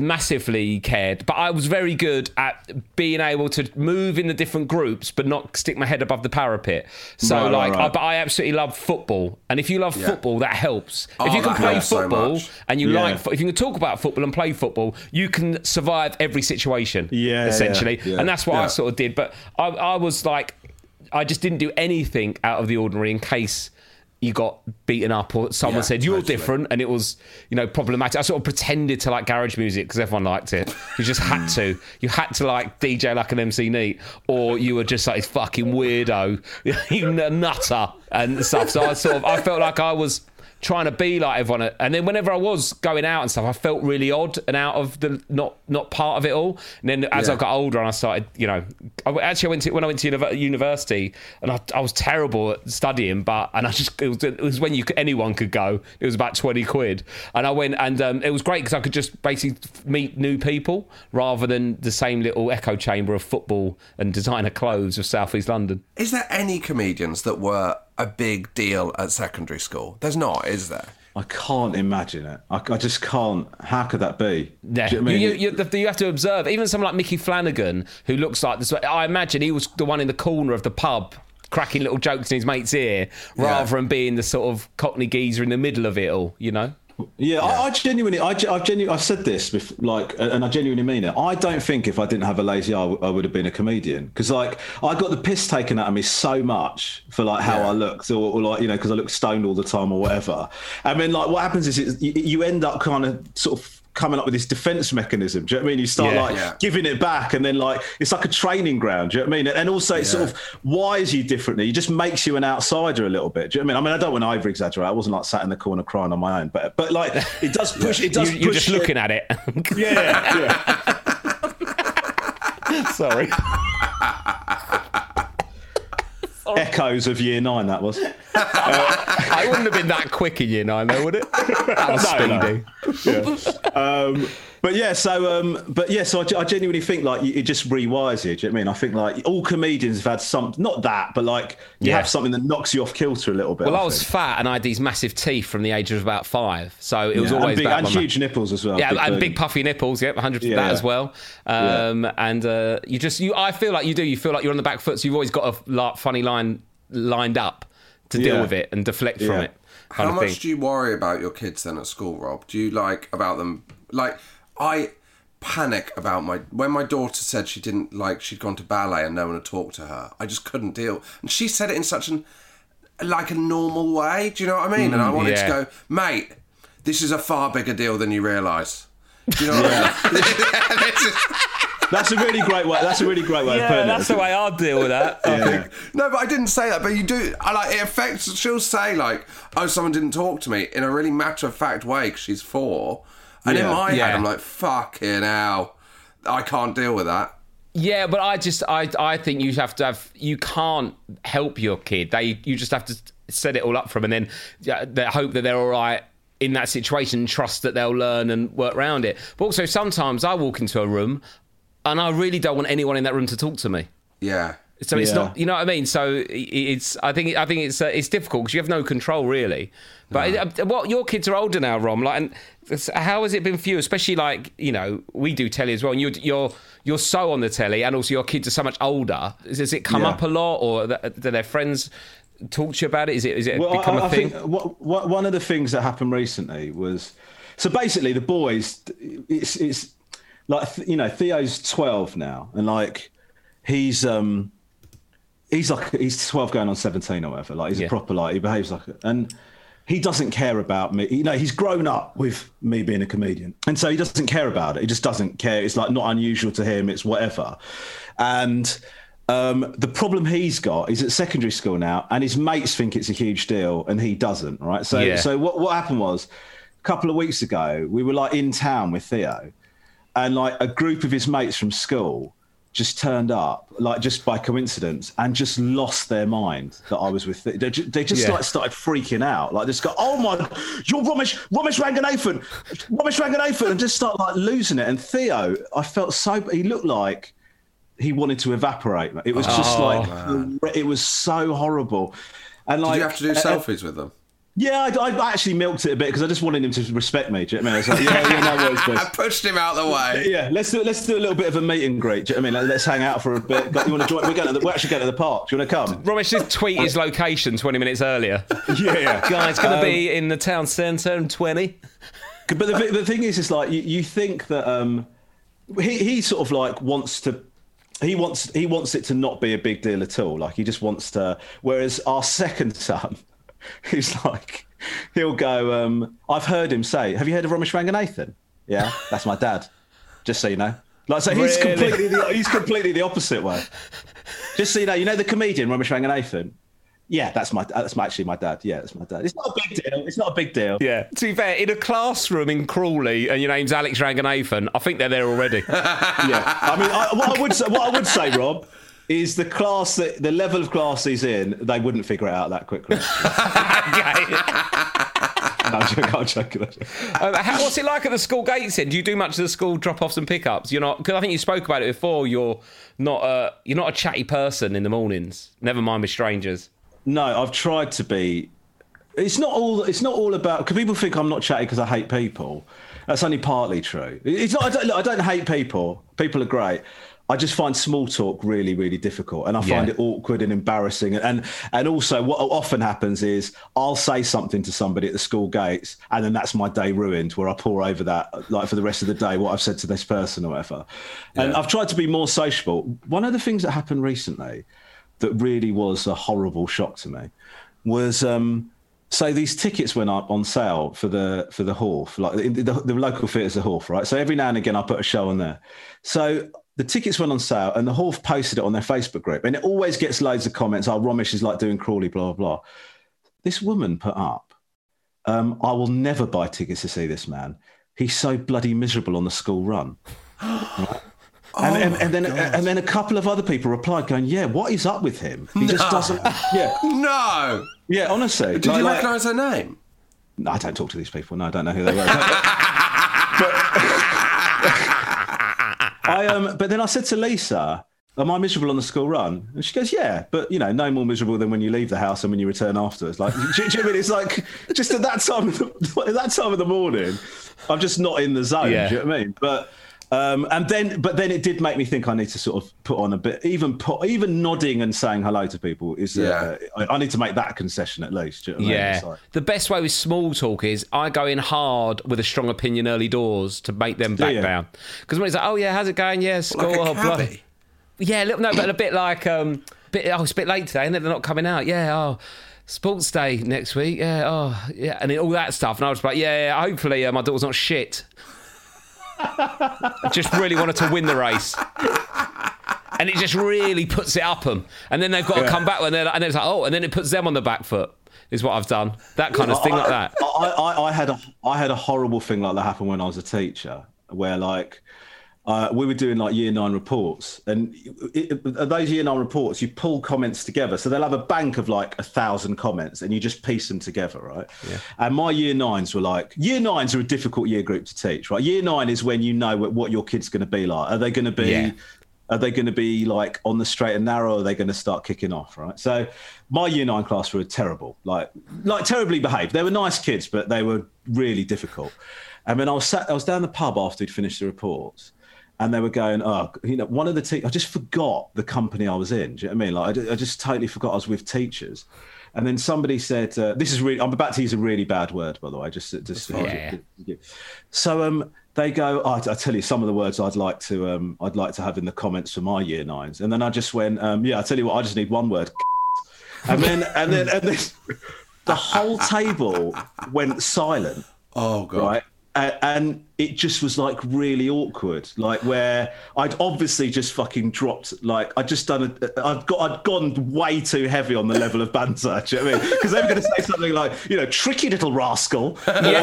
cared, but I was very good at being able to move in the different groups but not stick my head above the parapet. So but I absolutely love football, and if you love football, that helps. If you can play football and you if you can talk about football and play football, you can survive every situation essentially. And that's what I sort of did. But I was like, I just didn't do anything out of the ordinary in case you got beaten up or someone said you're different, and it was, problematic. I sort of pretended to like garage music because everyone liked it. You just had to. You had to like DJ like an MC Neat, or you were just like this fucking weirdo, you nutter and stuff. So I felt like I was trying to be like everyone. And then whenever I was going out and stuff, I felt really odd and out of the not part of it all. And then as I got older and I started, I went to university, and I was terrible at studying, it was when anyone could go. It was about 20 quid, and I went, and it was great because I could just basically meet new people rather than the same little echo chamber of football and designer clothes of South East London. Is there any comedians that were a big deal at secondary school? There's not, is there? I can't imagine it. I just can't. How could that be? Yeah. Do you know what I mean? You have to observe. Even someone like Mickey Flanagan, who looks like this. I imagine he was the one in the corner of the pub cracking little jokes in his mate's ear, rather than being the sort of Cockney geezer in the middle of it all, Yeah, I genuinely, I've said this before, and I genuinely mean it. I don't think if I didn't have a lazy eye, I would have been a comedian, because I got the piss taken out of me so much for how I looked, or because I looked stoned all the time or whatever. I mean, what happens is you end up kind of sort of coming up with this defense mechanism. Do you know what I mean? You start giving it back, and then it's like a training ground. Do you know what I mean? And also it sort of wires you differently. It just makes you an outsider a little bit. Do you know what I mean? I don't want to over exaggerate. I wasn't sat in the corner crying on my own, but it does push. It does. You're just looking at it. Yeah. Sorry. Echoes of year 9, that was. I wouldn't have been that quick in year 9, though, would it? That was speedy. Yeah. So I genuinely think it just rewires you. Do you know what I mean? I think all comedians have had something, not that, but you have something that knocks you off kilter a little bit. Well, I was fat and I had these massive teeth from the age of about 5, so it was always and about huge nipples as well. Yeah, and big puffy nipples. 100% that as well. And I feel like you do. You feel like you're on the back foot, so you've always got a funny line lined up to deal with it and deflect from it. How much do you worry about your kids then at school, Rob? Do you about them? I panic about when my daughter said she didn't she'd gone to ballet and no one had talked to her. I just couldn't deal. And she said it in such a normal way. Do you know what I mean? And I wanted to go, mate, this is a far bigger deal than you realise. Do you know what I mean? That's a really great way. That's a really great way of putting it. That's the way I'd deal with that. No, but I didn't say that. But you do. It affects. She'll say someone didn't talk to me in a really matter of fact way because she's 4. And in my head, I'm like, fucking hell, I can't deal with that. Yeah, but I think you have to you can't help your kid. You just have to set it all up for them, and then hope that they're all right in that situation and trust that they'll learn and work around it. But also sometimes I walk into a room and I really don't want anyone in that room to talk to me. Yeah. So it's not, you know what I mean? So I think it's difficult because you have no control really. But your kids are older now, Rom. And how has it been for you? Especially we do telly as well, and you're so on the telly, and also your kids are so much older. Does it come up a lot, or do their friends talk to you about it? Is it become a thing? Think one of the things that happened recently was, so basically the boys, it's Theo's 12 now, and he's 12 going on 17 or whatever. He's a proper he behaves and he doesn't care about me. He's grown up with me being a comedian, and so he doesn't care about it. He just doesn't care. It's not unusual to him. It's whatever. And the problem he's got is at secondary school now, and his mates think it's a huge deal, and he doesn't. Right. So what happened was, a couple of weeks ago, we were in town with Theo, and a group of his mates from school just turned up, just by coincidence, and just lost their mind that I was with. They just started freaking out. Just go, oh my, you're Romesh Ranganathan, and just start just losing it. And Theo, I felt he looked like he wanted to evaporate. It was just it was so horrible. And did you have to do selfies with them? Yeah, I actually milked it a bit because I just wanted him to respect me. Do you know what I mean? I was I pushed him out the way. Yeah, let's do a little bit of a meet and greet. Do you know what I mean? Let's hang out for a bit. You want to join? We're actually going to the park. Do you want to come? Romesh just tweet his location 20 minutes earlier. Yeah. Guys, going to be in the town centre in 20. But the thing is you think that he sort of wants to. He wants it to not be a big deal at all. He just wants to. Whereas our second son, he's he'll go, I've heard him say, have you heard of Romesh Ranganathan? Yeah, that's my dad. Just so you know. So he's completely the opposite way. Just so you know the comedian Romesh Ranganathan? Yeah, that's actually my dad. Yeah, that's my dad. It's not a big deal. It's not a big deal. Yeah. To be fair, in a classroom in Crawley, and your name's Alex Ranganathan, I think they're there already. Yeah. I mean, what I would say, Rob, is the level of class he's in, they wouldn't figure it out that quickly. I'm joking. What's it like at the school gates then? Do you do much of the school drop-offs and pickups? You're not, because I think you spoke about it before. You're not a chatty person in the mornings. Never mind with strangers. No, I've tried to be. It's not all about. Because people think I'm not chatty because I hate people. That's only partly true. It's not. I don't hate people. People are great. I just find small talk really, really difficult, and I find it awkward and embarrassing. And also, what often happens is I'll say something to somebody at the school gates, and then that's my day ruined, where I pour over that, like for the rest of the day, what I've said to this person or whatever. Yeah. And I've tried to be more sociable. One of the things that happened recently that really was a horrible shock to me was, so these tickets went up on sale for the Horth, like the local theatre's the Horth, right? So every now and again I put a show on there. So the tickets went on sale and the Horth posted it on their Facebook group, and it always gets loads of comments. Oh, Romesh is like doing Crawley, blah, blah, blah. This woman put up, I will never buy tickets to see this man. He's so bloody miserable on the school run. Right? And then a couple of other people replied going, yeah, what is up with him? He just doesn't. Yeah. No. Yeah, honestly. Did you recognise her name? No, I don't talk to these people. No, I don't know who they were. But then I said to Lisa, am I miserable on the school run? And she goes, yeah, but, no more miserable than when you leave the house and when you return afterwards. Like, do you know what I mean? It's like, just at that time of the morning, I'm just not in the zone. Yeah. Do you know what I mean? But then it did make me think I need to sort of put on a bit, even nodding and saying hello to people is. I need to make that concession at least. Do you know what I mean? Like, the best way with small talk is I go in hard with a strong opinion early doors to make them back down. Because when it's like, oh yeah, how's it going? Yeah, school. Like a cabbie. Yeah, but a bit like it's a bit late today, and they're not coming out. Yeah, sports day next week. Yeah, and then all that stuff. And I was like, yeah, hopefully my daughter's not shit. I just really wanted to win the race, and it just really puts it up them, and then they've got to come back and it's like, and then it puts them on the back foot. Is what I've done. That kind of thing like that. I had a horrible thing like that happen when I was a teacher, where we were doing like year 9 reports, and those year 9 reports, you pull comments together. So they'll have a bank of like 1,000 comments and you just piece them together, right? Yeah. And my year 9s were like, year 9s are a difficult year group to teach, right? Year 9 is when you know what your kid's going to be like. Are they going to be... Yeah. Are they going to be like on the straight and narrow, or are they going to start kicking off, right? So my year 9 class were terrible, like terribly behaved. They were nice kids, but they were really difficult. And when I was down the pub after we'd finished the reports, and they were going, one of the I just forgot the company I was in. Do you know what I mean? Like I just totally forgot I was with teachers. And then somebody said, "This is really." I'm about to use a really bad word, by the way. So they go, I tell you some of the words I'd like to have in the comments for my year 9s. And then I just went, I tell you what, I just need one word. And then the whole table went silent. Oh God. Right. And it just was like really awkward, like where I'd obviously just fucking dropped, like I'd gone way too heavy on the level of banter. Do you know what I mean? Because they were going to say something like, tricky little rascal,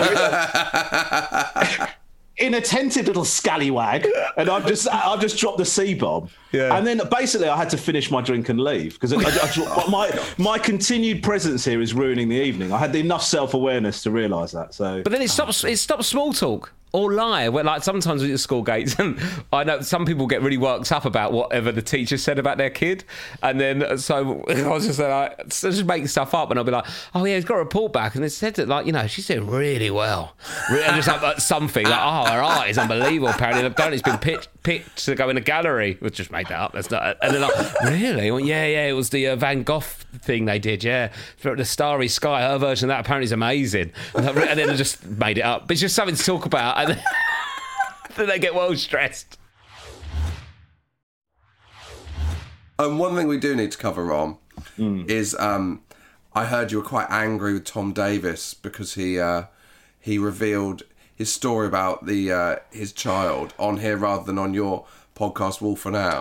inattentive little scallywag, and I've just dropped the C-bomb. Yeah. And then basically I had to finish my drink and leave because my continued presence here is ruining the evening. I had enough self-awareness to realise that. So, but then it stops small talk. Or lie, where like sometimes with the school gates, and I know some people get really worked up about whatever the teacher said about their kid, and then so I was just making stuff up, and I'll be like, oh yeah, he's got a report back, and they said that she said really well, and just like something like, oh, her art is unbelievable. Apparently, it's been picked to go in a gallery. We just made that up. That's not. And they're like, really? Well, yeah, it was the Van Gogh thing they did. Yeah, the Starry Sky. Her version of that apparently is amazing. And then I just made it up. But it's just something to talk about. And then they get well stressed. One thing we do need to cover on is I heard you were quite angry with Tom Davis because he revealed his story about his child on here rather than on your podcast Wolf and Owl.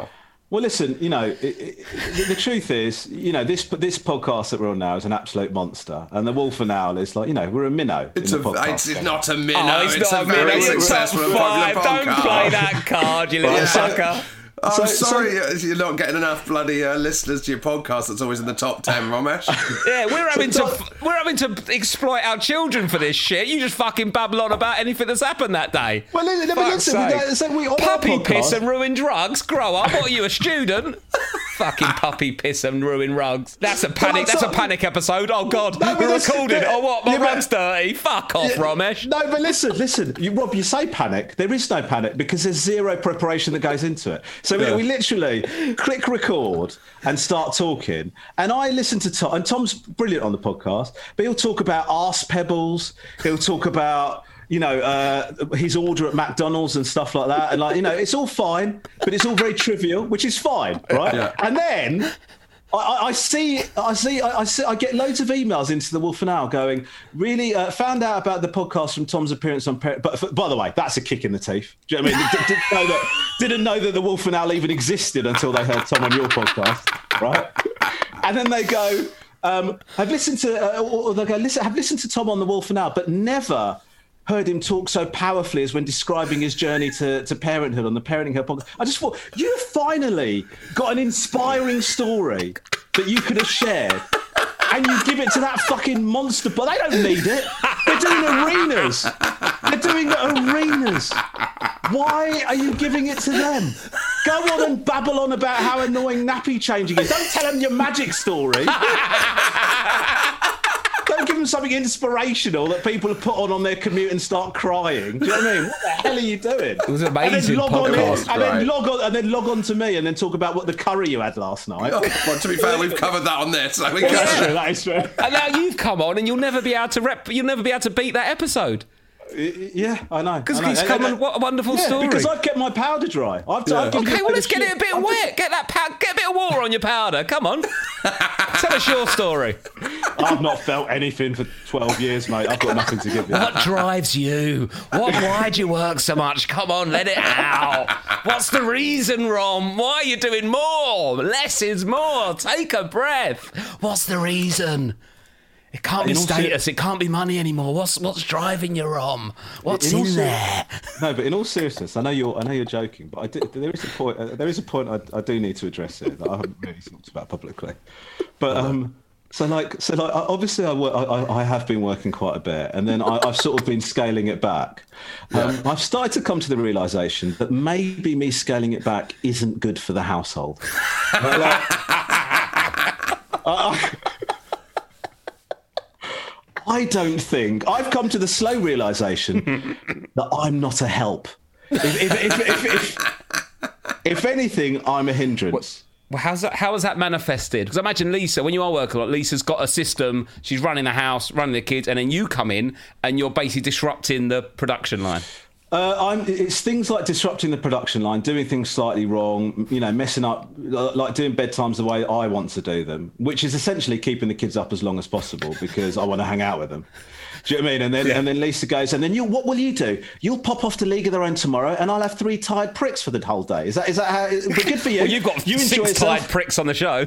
Well, listen, the truth is, this podcast that we're on now is an absolute monster, and the Wolf and Owl is like, we're a minnow. It's not a minnow. It's a very successful and popular podcast. Don't play that card, you little sucker. I'm sorry you're not getting enough bloody listeners to your podcast that's always in the top 10, Romesh. Yeah, we're having to exploit our children for this shit. You just fucking babble on about anything that's happened that day. Well, listen, we puppy piss and ruin drugs. Grow up. What are you, a student? Fucking puppy piss and ruin rugs. That's a panic. That's a panic episode. Oh God, we're recording. Oh what? My rug's dirty. Fuck off, Romesh. No, but listen, Rob. You say panic. There is no panic because there's zero preparation that goes into it. So we literally click record and start talking. And I listen to Tom, and Tom's brilliant on the podcast, but he'll talk about arse pebbles. He'll talk about, his order at McDonald's and stuff like that. And it's all fine, but it's all very trivial, which is fine, right? Yeah. And then I get loads of emails into the Wolf and Owl going, really found out about the podcast from Tom's appearance on but by the way, that's a kick in the teeth. Do you know what I mean? Didn't know that the Wolf and Owl even existed until they heard Tom on your podcast, right? And then they go, I've listened to Tom on the Wolf and Owl, but never heard him talk so powerfully as when describing his journey to parenthood on the Parenting Her podcast. I just thought, you finally got an inspiring story that you could have shared, and you give it to that fucking monster. But they don't need it. They're doing arenas. Why are you giving it to them? Go on and babble on about how annoying nappy changing is. Don't tell them your magic story. Don't give them something inspirational that people have put on their commute and start crying. Do you know what I mean? What the hell are you doing? It was an amazing podcast. And then log on to me and then talk about what the curry you had last night. Oh, well, to be fair, we've covered that on this. So that is true. And now you've come on and you'll never be able to beat that episode. Yeah, I know. Because he's come on, what a wonderful story. Because I've kept my powder dry. Okay, well, let's get it a bit wet. Get a bit of water on your powder. Come on. Tell us your story. I've not felt anything for 12 years, mate. I've got nothing to give you. What drives you? Why do you work so much? Come on, let it out. What's the reason, Rom? Why are you doing more? Less is more. Take a breath. What's the reason? It can't be status. It can't be money anymore. What's driving you, Rom? What's in there? No, but in all seriousness, I know you're joking, but there is a point I do need to address here that I haven't really talked about publicly. But obviously I have been working quite a bit, and then I've sort of been scaling it back. I've started to come to the realisation that maybe me scaling it back isn't good for the household. I don't think I've come to the slow realisation that I'm not a help. If anything, I'm a hindrance. Well, how has that manifested? Because I imagine Lisa, when you are working a lot, Lisa's got a system. She's running the house, running the kids, and then you come in and you're basically disrupting the production line. It's things like disrupting the production line, doing things slightly wrong, messing up, like doing bedtimes the way I want to do them, which is essentially keeping the kids up as long as possible because I want to hang out with them. Do you know what I mean? And then Lisa goes, and then what will you do? You'll pop off to League of Their Own tomorrow, and I'll have 3 tired pricks for the whole day. Is that how? But good for you. Well, you've got 6 tired pricks on the show.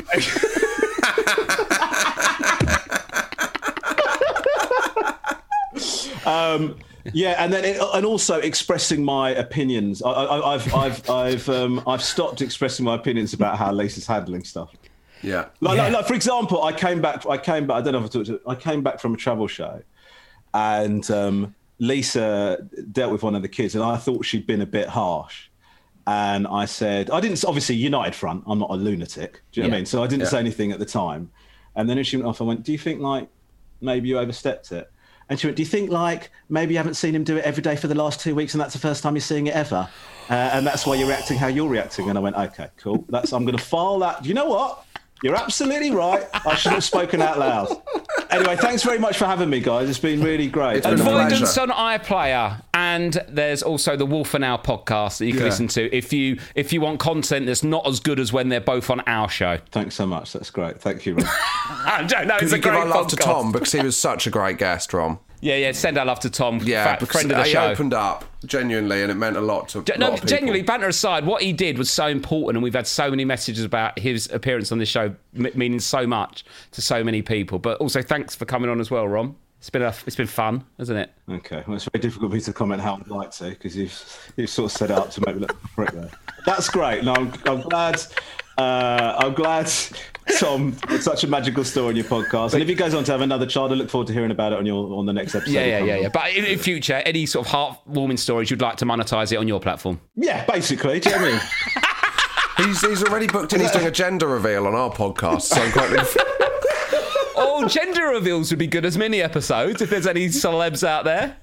Yeah, and then and also expressing my opinions. I've stopped expressing my opinions about how Lisa's handling stuff. Yeah. Like for example, I came back. I don't know if I talked to. I came back from a travel show, and Lisa dealt with one of the kids, and I thought she'd been a bit harsh. And I said, I didn't, obviously United Front, I'm not a lunatic. Do you know what I mean? So I didn't say anything at the time. And then as she went off, I went, do you think like maybe you overstepped it? And she went, do you think like maybe you haven't seen him do it every day for the last 2 weeks and that's the first time you're seeing it ever? And that's why you're reacting how you're reacting. And I went, okay, cool. I'm going to file that. You know what? You're absolutely right. I should have spoken out loud. Anyway, thanks very much for having me, guys. It's been really great. Avoidance on iPlayer, and there's also the Wolf and Owl podcast that you can listen to if you want content that's not as good as when they're both on our show. Thanks so much. That's great. Thank you, Ron. I don't know. It's a great give our love podcast. to Tom because he was such a great guest, Ron. Yeah, send our love to Tom, because friend of the he show. opened up genuinely, and it meant a lot to a lot of people. Genuinely, banter aside, what he did was so important, and we've had so many messages about his appearance on this show meaning so much to so many people. But also, thanks for coming on as well, Rom. It's been fun, hasn't it? Okay, well, it's very difficult for me to comment how I'd like to, because you've sort of set it up to make me look like a prick there. That's great. No, I'm glad. I'm glad Tom had such a magical story in your podcast. And if he goes on to have another child, I look forward to hearing about it on the next episode. Yeah. But in future, any sort of heartwarming stories you'd like to monetize it on your platform? Yeah, basically. Do you know what I mean? He's already booked in. He's doing a gender reveal on our podcast, so I'm quite. Oh, gender reveals would be good as mini episodes if there's any celebs out there.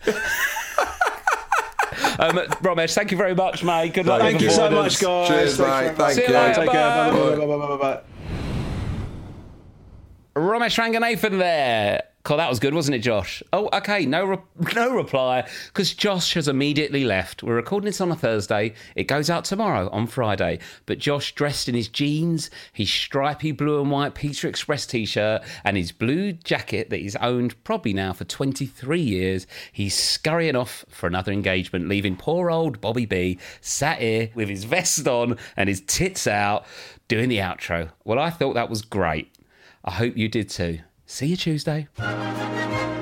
Romesh, thank you very much, mate. Good luck. Thank you so much, guys. Cheers, mate. Thank you. See you later. Take care. Bye. Romesh Ranganathan there. Cool, that was good, wasn't it, Josh? Oh, okay, no reply, because Josh has immediately left. We're recording this on a Thursday. It goes out tomorrow on Friday. But Josh, dressed in his jeans, his stripy blue and white Pizza Express T-shirt, and his blue jacket that he's owned probably now for 23 years, he's scurrying off for another engagement, leaving poor old Bobby B sat here with his vest on and his tits out doing the outro. Well, I thought that was great. I hope you did too. See you Tuesday.